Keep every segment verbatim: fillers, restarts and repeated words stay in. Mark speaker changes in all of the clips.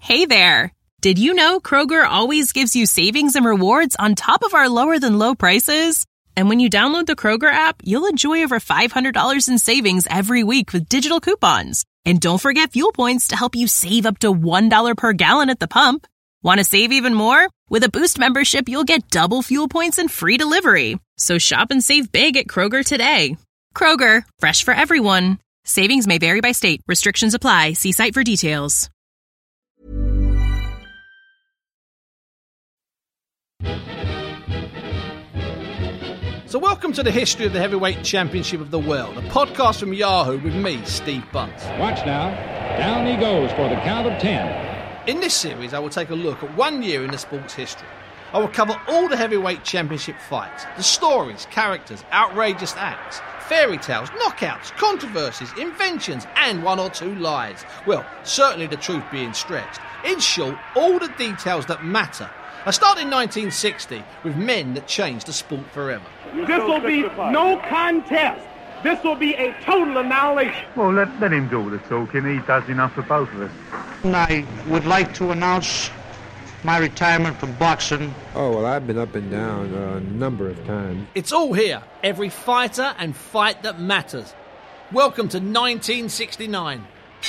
Speaker 1: Hey there! Did you know Kroger always gives you savings and rewards on top of our lower-than-low prices? And when you download the Kroger app, you'll enjoy over five hundred dollars in savings every week with digital coupons. And don't forget fuel points to help you save up to one dollar per gallon at the pump. Want to save even more? With a Boost membership, you'll get double fuel points and free delivery. So shop and save big at Kroger today. Kroger, fresh for everyone. Savings may vary by state. Restrictions apply. See site for details.
Speaker 2: So welcome to the History of the Heavyweight Championship of the World, a podcast from Yahoo with me, Steve Bunce.
Speaker 3: Watch now. Down he goes for the count of ten.
Speaker 2: In this series, I will take a look at one year in the sport's history. I will cover all the heavyweight championship fights, the stories, characters, outrageous acts, fairy tales, knockouts, controversies, inventions, and one or two lies. Well, certainly the truth being stretched. In short, all the details that matter. I start in nineteen sixty with men that changed the sport forever.
Speaker 4: This will be no contest. This will be a total annihilation.
Speaker 5: Well, let, let him do all the talking. He does enough for both of us.
Speaker 6: I would like to announce my retirement from boxing.
Speaker 7: Oh, well, I've been up and down uh, a number of times.
Speaker 2: It's all here. Every fighter and fight that matters. Welcome to nineteen sixty-nine.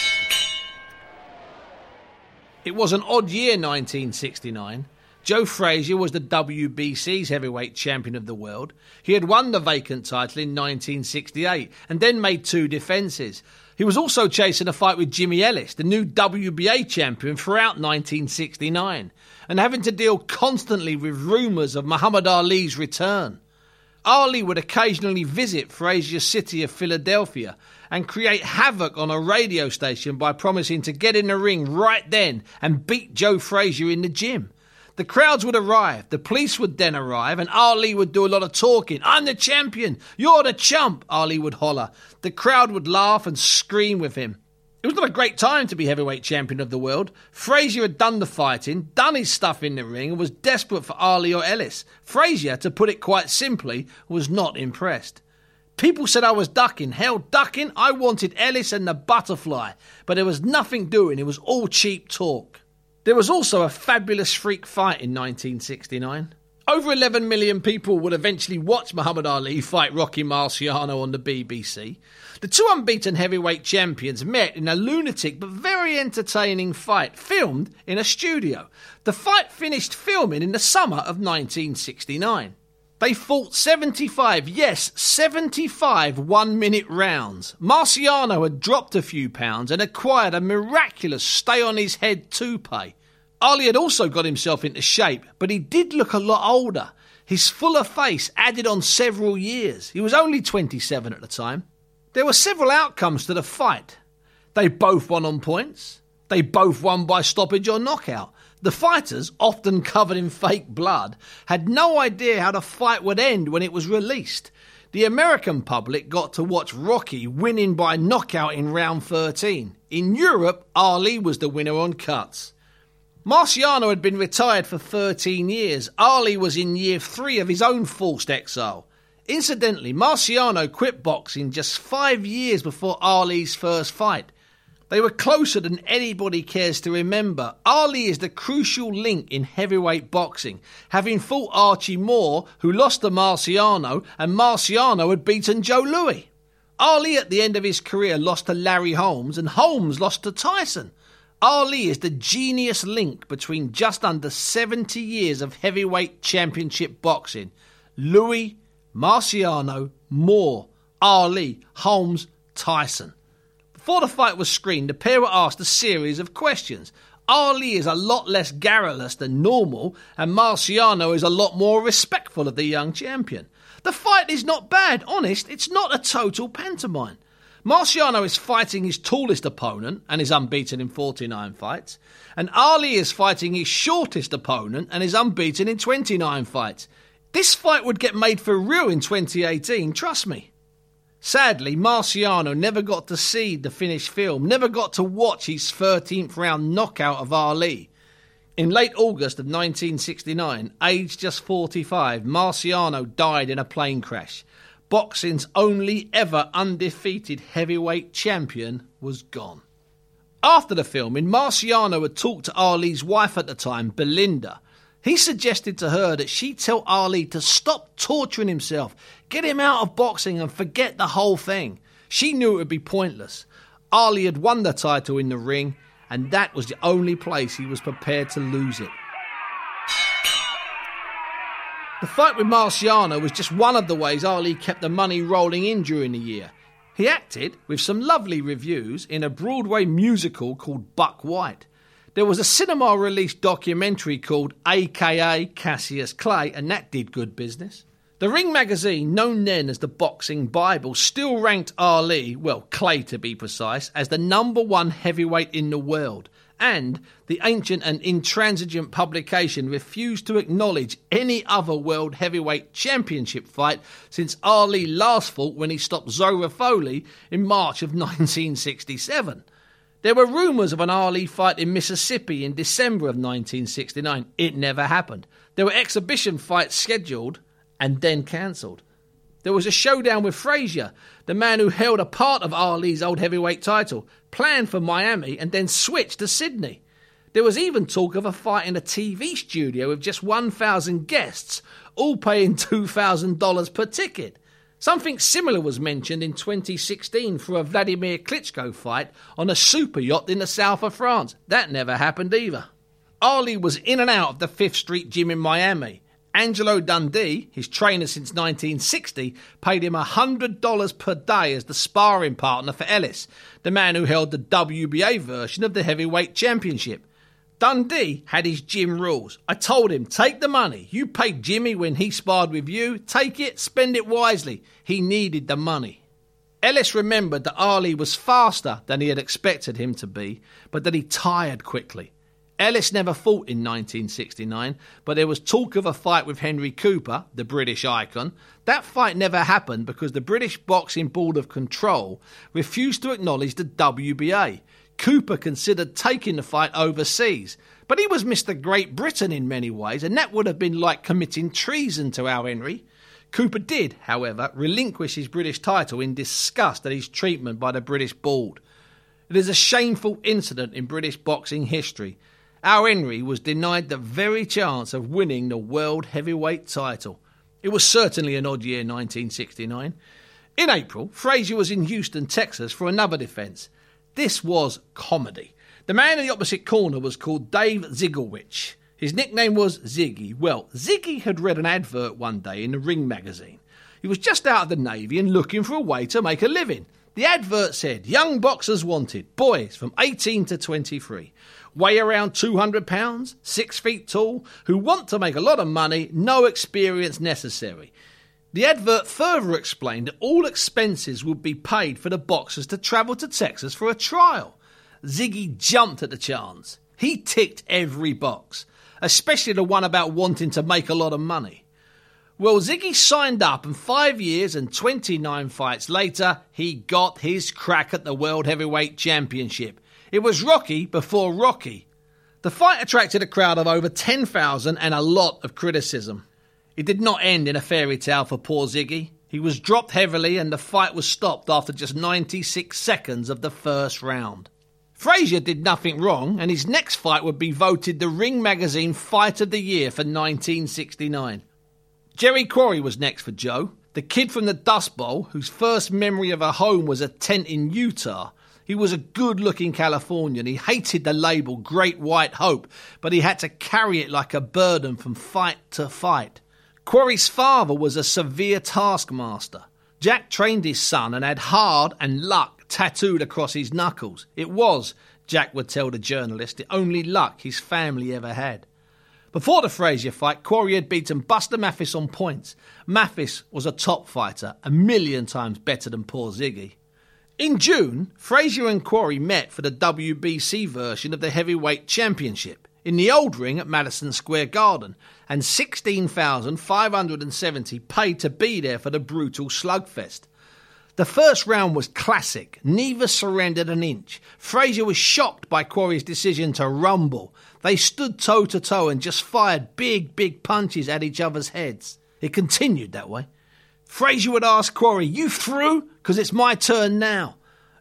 Speaker 2: It was an odd year, nineteen sixty-nine. Joe Frazier was the W B C's heavyweight champion of the world. He had won the vacant title in nineteen sixty-eight and then made two defences. He was also chasing a fight with Jimmy Ellis, the new W B A champion, throughout nineteen sixty-nine, and having to deal constantly with rumours of Muhammad Ali's return. Ali would occasionally visit Frazier's city of Philadelphia and create havoc on a radio station by promising to get in the ring right then and beat Joe Frazier in the gym. The crowds would arrive, the police would then arrive, and Ali would do a lot of talking. I'm the champion, you're the chump, Ali would holler. The crowd would laugh and scream with him. It was not a great time to be heavyweight champion of the world. Frazier had done the fighting, done his stuff in the ring, and was desperate for Ali or Ellis. Frazier, to put it quite simply, was not impressed. People said I was ducking. Hell, ducking? I wanted Ellis and the butterfly. But there was nothing doing, it was all cheap talk. There was also a fabulous freak fight in nineteen sixty-nine. Over eleven million people would eventually watch Muhammad Ali fight Rocky Marciano on the B B C. The two unbeaten heavyweight champions met in a lunatic but very entertaining fight, filmed in a studio. The fight finished filming in the summer of nineteen sixty-nine. They fought seventy-five, yes, seventy-five one-minute rounds. Marciano had dropped a few pounds and acquired a miraculous stay-on-his-head toupee. Ali had also got himself into shape, but he did look a lot older. His fuller face added on several years. He was only twenty-seven at the time. There were several outcomes to the fight. They both won on points. They both won by stoppage or knockout. The fighters, often covered in fake blood, had no idea how the fight would end when it was released. The American public got to watch Rocky winning by knockout in round thirteen. In Europe, Ali was the winner on cuts. Marciano had been retired for thirteen years. Ali was in year three of his own forced exile. Incidentally, Marciano quit boxing just five years before Ali's first fight. They were closer than anybody cares to remember. Ali is the crucial link in heavyweight boxing, having fought Archie Moore, who lost to Marciano, and Marciano had beaten Joe Louis. Ali at the end of his career lost to Larry Holmes, and Holmes lost to Tyson. Ali is the genius link between just under seventy years of heavyweight championship boxing. Louis, Marciano, Moore, Ali, Holmes, Tyson. Before the fight was screened, the pair were asked a series of questions. Ali is a lot less garrulous than normal, and Marciano is a lot more respectful of the young champion. The fight is not bad, honest, it's not a total pantomime. Marciano is fighting his tallest opponent and is unbeaten in forty-nine fights, and Ali is fighting his shortest opponent and is unbeaten in twenty-nine fights. This fight would get made for real in twenty eighteen, trust me. Sadly, Marciano never got to see the finished film, never got to watch his thirteenth round knockout of Ali. In late August of nineteen sixty-nine, aged just forty-five, Marciano died in a plane crash. Boxing's only ever undefeated heavyweight champion was gone. After the filming, Marciano had talked to Ali's wife at the time, Belinda. He suggested to her that she tell Ali to stop torturing himself, get him out of boxing and forget the whole thing. She knew it would be pointless. Ali had won the title in the ring, and that was the only place he was prepared to lose it. The fight with Marciano was just one of the ways Ali kept the money rolling in during the year. He acted, with some lovely reviews, in a Broadway musical called Buck White. There was a cinema-released documentary called A K A Cassius Clay, and that did good business. The Ring magazine, known then as the Boxing Bible, still ranked Ali, well, Clay to be precise, as the number one heavyweight in the world. And the ancient and intransigent publication refused to acknowledge any other World Heavyweight Championship fight since Ali last fought when he stopped Zora Foley in March of nineteen sixty-seven. There were rumours of an Ali fight in Mississippi in December of nineteen sixty-nine. It never happened. There were exhibition fights scheduled and then cancelled. There was a showdown with Frazier, the man who held a part of Ali's old heavyweight title, planned for Miami and then switched to Sydney. There was even talk of a fight in a T V studio with just one thousand guests, all paying two thousand dollars per ticket. Something similar was mentioned in twenty sixteen for a Vladimir Klitschko fight on a super yacht in the south of France. That never happened either. Ali was in and out of the Fifth Street gym in Miami. Angelo Dundee, his trainer since nineteen sixty, paid him one hundred dollars per day as the sparring partner for Ellis, the man who held the W B A version of the heavyweight championship. Dundee had his gym rules. I told him, take the money. You paid Jimmy when he sparred with you. Take it, spend it wisely. He needed the money. Ellis remembered that Ali was faster than he had expected him to be, but that he tired quickly. Ellis never fought in nineteen sixty-nine, but there was talk of a fight with Henry Cooper, the British icon. That fight never happened because the British Boxing Board of Control refused to acknowledge the W B A. Cooper considered taking the fight overseas, but he was Mister Great Britain in many ways, and that would have been like committing treason to our Henry. Cooper did, however, relinquish his British title in disgust at his treatment by the British Board. It is a shameful incident in British boxing history. Our Henry was denied the very chance of winning the world heavyweight title. It was certainly an odd year, nineteen sixty-nine. In April, Frazier was in Houston, Texas for another defence. This was comedy. The man in the opposite corner was called Dave Zigglewich. His nickname was Ziggy. Well, Ziggy had read an advert one day in the Ring magazine. He was just out of the Navy and looking for a way to make a living. The advert said, young boxers wanted, boys from eighteen to twenty-three. Weigh around two hundred pounds, six feet tall, who want to make a lot of money, no experience necessary. The advert further explained that all expenses would be paid for the boxers to travel to Texas for a trial. Ziggy jumped at the chance. He ticked every box, especially the one about wanting to make a lot of money. Well, Ziggy signed up, and five years and twenty-nine fights later, he got his crack at the World Heavyweight Championship. It was Rocky before Rocky. The fight attracted a crowd of over ten thousand and a lot of criticism. It did not end in a fairy tale for poor Ziggy. He was dropped heavily and the fight was stopped after just ninety-six seconds of the first round. Frazier did nothing wrong, and his next fight would be voted the Ring magazine Fight of the Year for nineteen sixty-nine. Jerry Quarry was next for Joe, the kid from the Dust Bowl whose first memory of a home was a tent in Utah. He was a good-looking Californian. He hated the label Great White Hope, but he had to carry it like a burden from fight to fight. Quarry's father was a severe taskmaster. Jack trained his son and had hard and luck tattooed across his knuckles. It was, Jack would tell the journalist, the only luck his family ever had. Before the Frazier fight, Quarry had beaten Buster Mathis on points. Mathis was a top fighter, a million times better than poor Ziggy. In June, Frazier and Quarry met for the W B C version of the Heavyweight Championship in the old ring at Madison Square Garden, and sixteen thousand five hundred seventy paid to be there for the brutal slugfest. The first round was classic. Neither surrendered an inch. Frazier was shocked by Quarry's decision to rumble. They stood toe-to-toe and just fired big, big punches at each other's heads. It continued that way. Frazier would ask Quarry, "You through? Because it's my turn now."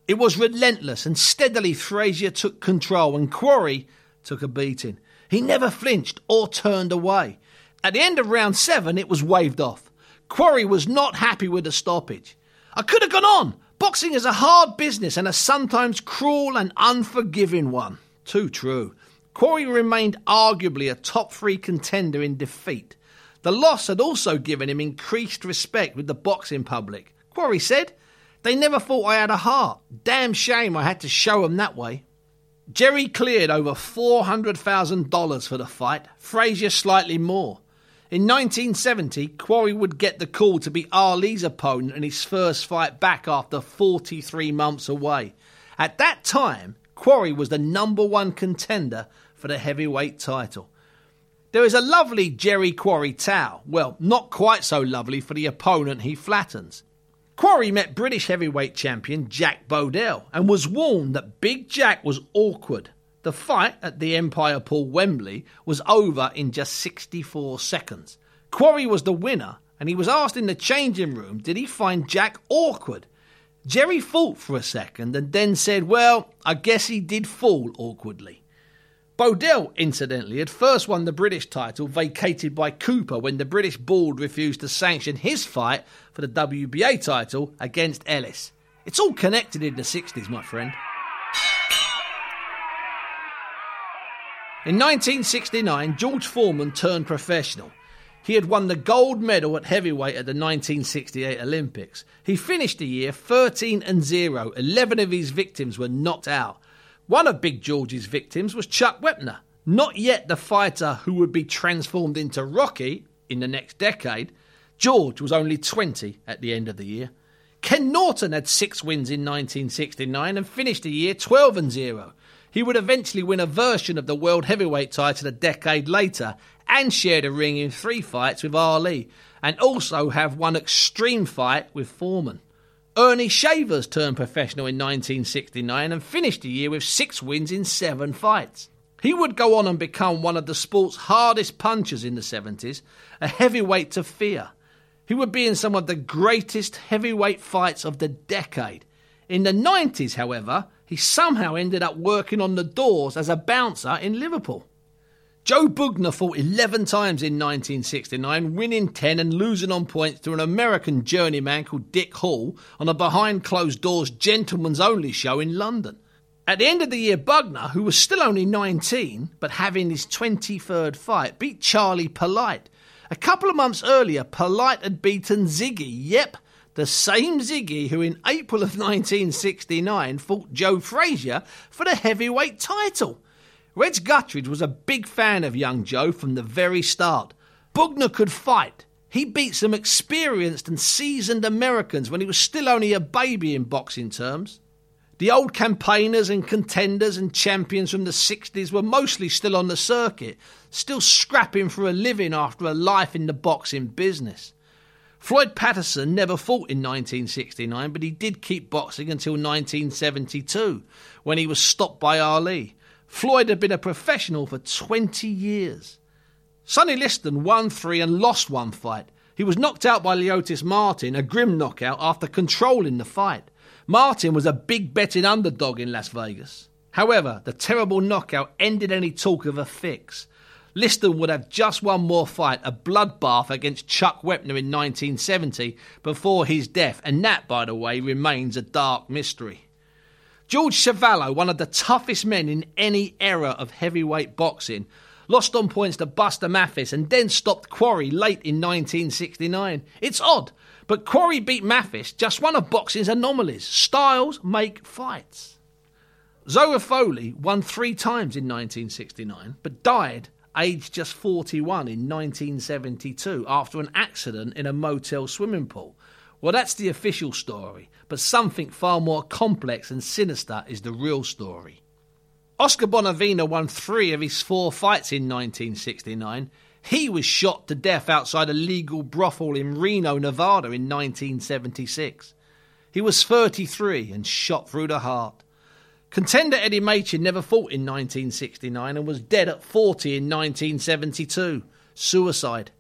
Speaker 2: It was relentless, and steadily Frazier took control and Quarry took a beating. He never flinched or turned away. At the end of round seven, it was waved off. Quarry was not happy with the stoppage. I could have gone on. Boxing is a hard business and a sometimes cruel and unforgiving one. Too true. Quarry remained arguably a top three contender in defeat. The loss had also given him increased respect with the boxing public. Quarry said, "They never thought I had a heart. Damn shame I had to show them that way." Jerry cleared over four hundred thousand dollars for the fight, Frazier slightly more. In nineteen seventy, Quarry would get the call to be Ali's opponent in his first fight back after forty-three months away. At that time, Quarry was the number one contender for the heavyweight title. There is a lovely Jerry Quarry towel. Well, not quite so lovely for the opponent he flattens. Quarry met British heavyweight champion Jack Bodell and was warned that Big Jack was awkward. The fight at the Empire Pool Wembley was over in just sixty-four seconds. Quarry was the winner, and he was asked in the changing room, did he find Jack awkward? Jerry thought for a second and then said, well, I guess he did fall awkwardly. Bodell, incidentally, had first won the British title vacated by Cooper when the British board refused to sanction his fight for the W B A title against Ellis. It's all connected in the sixties, my friend. In nineteen sixty-nine, George Foreman turned professional. He had won the gold medal at heavyweight at the nineteen sixty-eight Olympics. He finished the year thirteen and zero. eleven of his victims were knocked out. One of Big George's victims was Chuck Wepner, not yet the fighter who would be transformed into Rocky in the next decade. George was only twenty at the end of the year. Ken Norton had six wins in nineteen sixty-nine and finished the year twelve and zero. He would eventually win a version of the World Heavyweight title a decade later and share the ring in three fights with Ali, and also have one extreme fight with Foreman. Ernie Shavers turned professional in nineteen sixty-nine and finished the year with six wins in seven fights. He would go on and become one of the sport's hardest punchers in the seventies, a heavyweight to fear. He would be in some of the greatest heavyweight fights of the decade. In the nineties, however, he somehow ended up working on the doors as a bouncer in Liverpool. Joe Bugner fought eleven times in nineteen sixty-nine, winning ten and losing on points to an American journeyman called Dick Hall on a behind-closed-doors gentleman's-only show in London. At the end of the year, Bugner, who was still only nineteen, but having his twenty-third fight, beat Charlie Polite. A couple of months earlier, Polite had beaten Ziggy, yep, the same Ziggy who in April of nineteen sixty-nine fought Joe Frazier for the heavyweight title. Reg Guttridge was a big fan of young Joe from the very start. Bugner could fight. He beat some experienced and seasoned Americans when he was still only a baby in boxing terms. The old campaigners and contenders and champions from the sixties were mostly still on the circuit, still scrapping for a living after a life in the boxing business. Floyd Patterson never fought in nineteen sixty-nine, but he did keep boxing until nineteen seventy-two, when he was stopped by Ali. Floyd had been a professional for twenty years. Sonny Liston won three and lost one fight. He was knocked out by Leotis Martin, a grim knockout, after controlling the fight. Martin was a big betting underdog in Las Vegas. However, the terrible knockout ended any talk of a fix. Liston would have just one more fight, a bloodbath against Chuck Wepner in nineteen seventy, before his death, and that, by the way, remains a dark mystery. George Chuvalo, one of the toughest men in any era of heavyweight boxing, lost on points to Buster Mathis and then stopped Quarry late in nineteen sixty-nine. It's odd, but Quarry beat Mathis, just one of boxing's anomalies. Styles make fights. Zoa Foley won three times in nineteen sixty-nine, but died aged just forty-one in nineteen seventy-two after an accident in a motel swimming pool. Well, that's the official story, but something far more complex and sinister is the real story. Oscar Bonavena won three of his four fights in nineteen sixty-nine. He was shot to death outside a legal brothel in Reno, Nevada in nineteen seventy-six. He was thirty-three and shot through the heart. Contender Eddie Machin never fought in nineteen sixty-nine and was dead at forty in nineteen seventy-two. Suicide.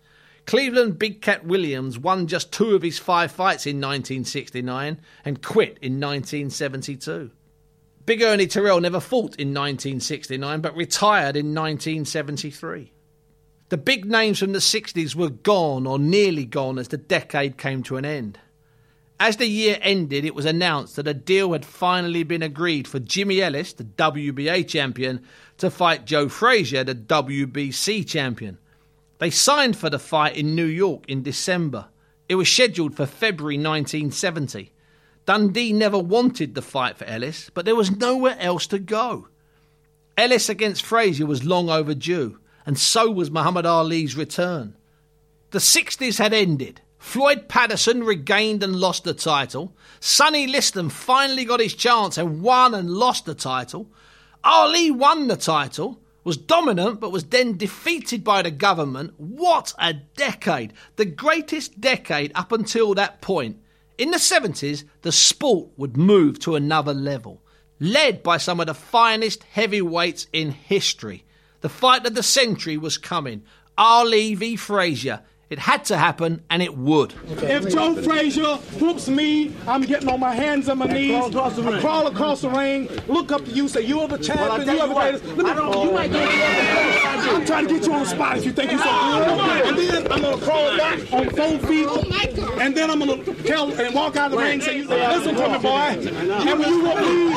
Speaker 2: Cleveland Big Cat Williams won just two of his five fights in nineteen sixty-nine and quit in nineteen seventy-two. Big Ernie Terrell never fought in nineteen sixty-nine but retired in nineteen seventy-three. The big names from the sixties were gone or nearly gone as the decade came to an end. As the year ended, it was announced that a deal had finally been agreed for Jimmy Ellis, the W B A champion, to fight Joe Frazier, the W B C champion. They signed for the fight in New York in December. It was scheduled for February nineteen seventy. Dundee never wanted the fight for Ellis, but there was nowhere else to go. Ellis against Frazier was long overdue, and so was Muhammad Ali's return. The sixties had ended. Floyd Patterson regained and lost the title. Sonny Liston finally got his chance and won and lost the title. Ali won the title, was dominant but was then defeated by the government. What a decade! The greatest decade up until that point. In the seventies, the sport would move to another level, led by some of the finest heavyweights in history. The fight of the century was coming. Ali v Frazier. It had to happen, and it would.
Speaker 4: If Joe Frazier whoops me, I'm getting on my hands and my knees. Crawl across the ring. Crawl across the ring. Look up to you. Say you're the champion. Well, you are the greatest. Let me, you might get I'm trying to get you on the spot if you think you're so good. And then I'm gonna crawl back on four feet. And then I'm gonna tell and walk out of the ring and say, "Listen to me, boy. And when you want me,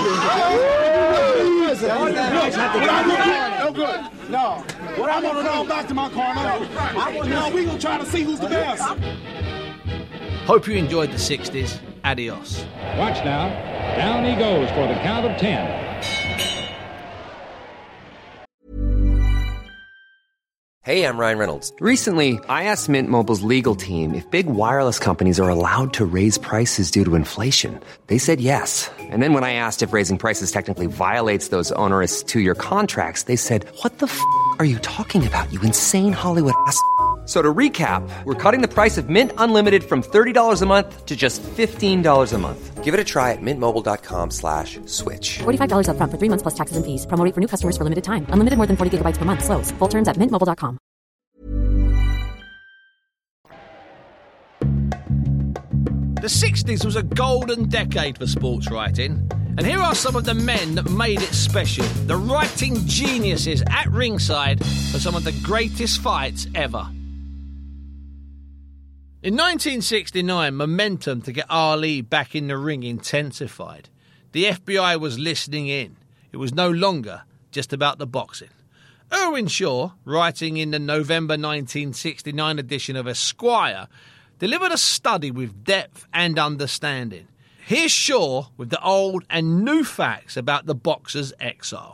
Speaker 4: no good. No. Well, I'm gonna crawl back to my corner. Now we gonna try to see who's the best."
Speaker 2: Hope you enjoyed the sixties. Adios.
Speaker 3: Watch now. Down he goes for the count of ten.
Speaker 8: Hey, I'm Ryan Reynolds. Recently, I asked Mint Mobile's legal team if big wireless companies are allowed to raise prices due to inflation. They said yes. And then when I asked if raising prices technically violates those onerous two-year contracts, they said, "What the f*** are you talking about, you insane Hollywood ass f- So to recap, we're cutting the price of Mint Unlimited from thirty dollars a month to just fifteen dollars a month. Give it a try at mintmobile.com slash switch.
Speaker 9: forty-five dollars up front for three months plus taxes and fees. Promo rate for new customers for limited time. Unlimited more than forty gigabytes per month. Slows full terms at mint mobile dot com.
Speaker 2: The sixties was a golden decade for sports writing. And here are some of the men that made it special. The writing geniuses at ringside for some of the greatest fights ever. In nineteen sixty-nine, momentum to get Ali back in the ring intensified. The F B I was listening in. It was no longer just about the boxing. Irwin Shaw, writing in the November nineteen sixty-nine edition of Esquire, delivered a study with depth and understanding. Here's Shaw with the old and new facts about the boxer's exile.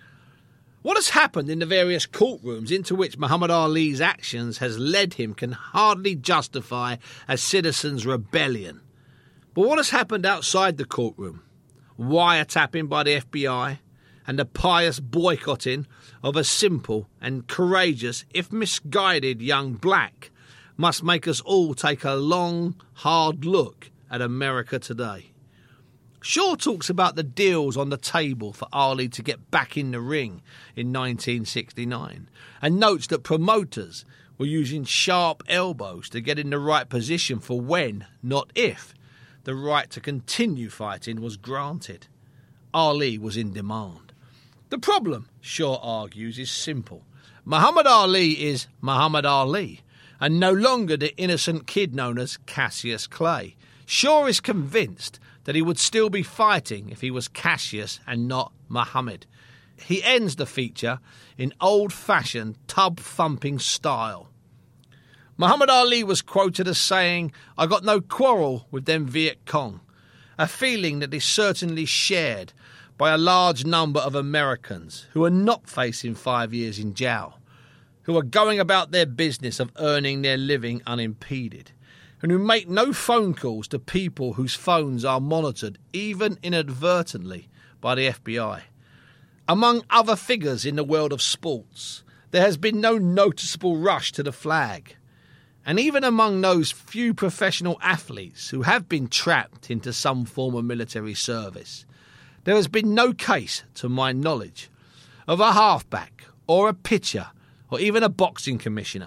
Speaker 2: What has happened in the various courtrooms into which Muhammad Ali's actions has led him can hardly justify a citizen's rebellion. But what has happened outside the courtroom? Wiretapping by the F B I and the pious boycotting of a simple and courageous, if misguided, young black must make us all take a long, hard look at America today. Shaw talks about the deals on the table for Ali to get back in the ring in nineteen sixty-nine and notes that promoters were using sharp elbows to get in the right position for when, not if, the right to continue fighting was granted. Ali was in demand. The problem, Shaw argues, is simple. Muhammad Ali is Muhammad Ali and no longer the innocent kid known as Cassius Clay. Shaw is convinced that he would still be fighting if he was Cassius and not Muhammad. He ends the feature in old-fashioned, tub-thumping style. Muhammad Ali was quoted as saying, "I got no quarrel with them Viet Cong," a feeling that is certainly shared by a large number of Americans who are not facing five years in jail, who are going about their business of earning their living unimpeded, and who make no phone calls to people whose phones are monitored, even inadvertently, by the F B I. Among other figures in the world of sports, there has been no noticeable rush to the flag. And even among those few professional athletes who have been trapped into some form of military service, there has been no case, to my knowledge, of a halfback or a pitcher or even a boxing commissioner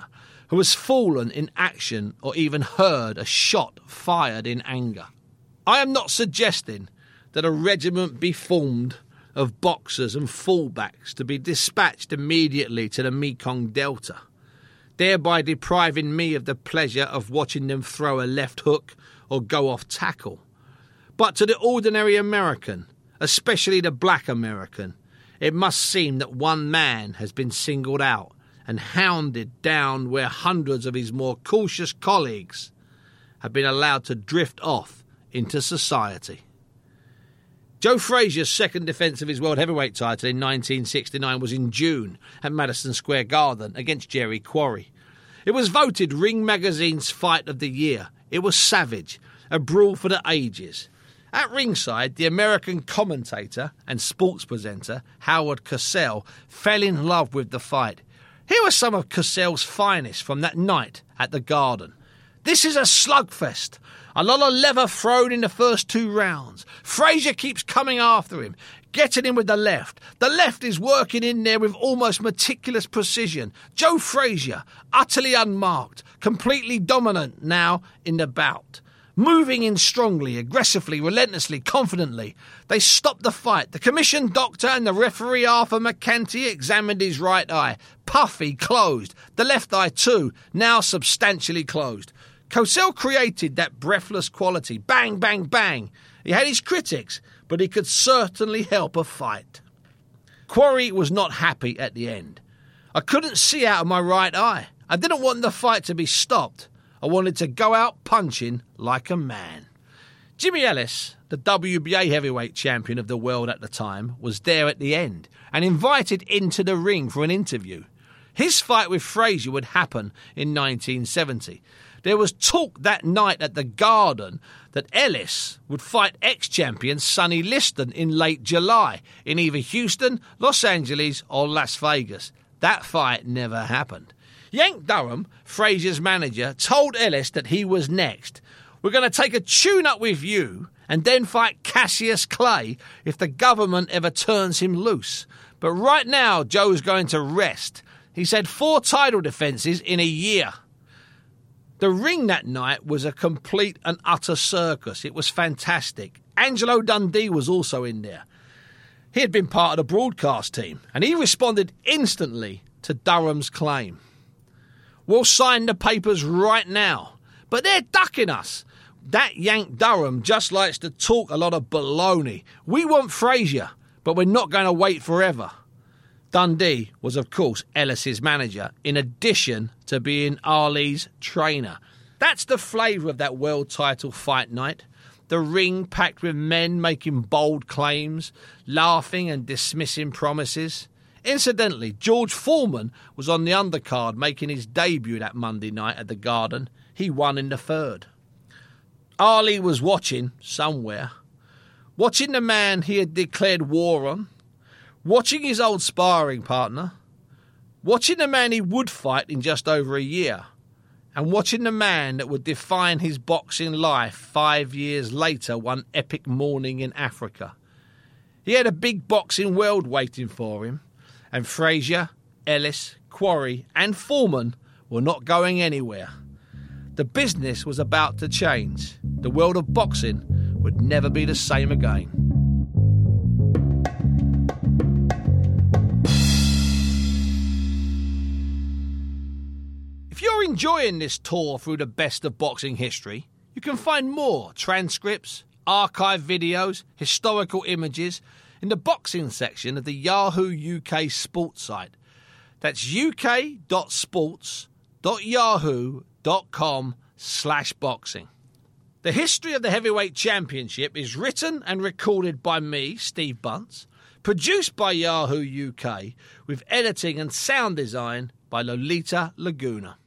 Speaker 2: who has fallen in action or even heard a shot fired in anger. I am not suggesting that a regiment be formed of boxers and fullbacks to be dispatched immediately to the Mekong Delta, thereby depriving me of the pleasure of watching them throw a left hook or go off tackle. But to the ordinary American, especially the black American, it must seem that one man has been singled out and hounded down where hundreds of his more cautious colleagues have been allowed to drift off into society. Joe Frazier's second defence of his world heavyweight title in nineteen sixty-nine was in June at Madison Square Garden against Jerry Quarry. It was voted Ring Magazine's Fight of the Year. It was savage, a brawl for the ages. At ringside, the American commentator and sports presenter Howard Cosell fell in love with the fight. Here were some of Cosell's finest from that night at the Garden. This is a slugfest. A lot of leather thrown in the first two rounds. Frazier keeps coming after him, getting him with the left. The left is working in there with almost meticulous precision. Joe Frazier, utterly unmarked, completely dominant now in the bout. Moving in strongly, aggressively, relentlessly, confidently. They stopped the fight. The commissioned doctor and the referee Arthur McCanty examined his right eye. Puffy, closed. The left eye too, now substantially closed. Cosell created that breathless quality. Bang, bang, bang. He had his critics, but he could certainly help a fight. Quarry was not happy at the end. I couldn't see out of my right eye. I didn't want the fight to be stopped. I wanted to go out punching like a man. Jimmy Ellis, the W B A heavyweight champion of the world at the time, was there at the end and invited into the ring for an interview. His fight with Frazier would happen in nineteen seventy. There was talk that night at the Garden that Ellis would fight ex-champion Sonny Liston in late July in either Houston, Los Angeles or Las Vegas. That fight never happened. Yank Durham, Frazier's manager, told Ellis that he was next. We're going to take a tune-up with you and then fight Cassius Clay if the government ever turns him loose. But right now, Joe's going to rest. He's had four title defences in a year. The ring that night was a complete and utter circus. It was fantastic. Angelo Dundee was also in there. He had been part of the broadcast team, and he responded instantly to Durham's claim. We'll sign the papers right now, but they're ducking us. That Yank Durham just likes to talk a lot of baloney. We want Frazier, but we're not going to wait forever. Dundee was, of course, Ellis's manager, in addition to being Ali's trainer. That's the flavour of that world title fight night. The ring packed with men making bold claims, laughing and dismissing promises. Incidentally, George Foreman was on the undercard making his debut that Monday night at the Garden. He won in the third. Ali was watching, somewhere, watching the man he had declared war on, watching his old sparring partner, watching the man he would fight in just over a year, and watching the man that would define his boxing life five years later one epic morning in Africa. He had a big boxing world waiting for him, and Frazier, Ellis, Quarry and Foreman were not going anywhere. The business was about to change. The world of boxing would never be the same again. If you're enjoying this tour through the best of boxing history, you can find more transcripts, archive videos, historical images in the boxing section of the Yahoo U K sports site. That's uk.sports.yahoo.com slash boxing. The history of the Heavyweight Championship is written and recorded by me, Steve Bunce, produced by Yahoo U K, with editing and sound design by Lolita Laguna.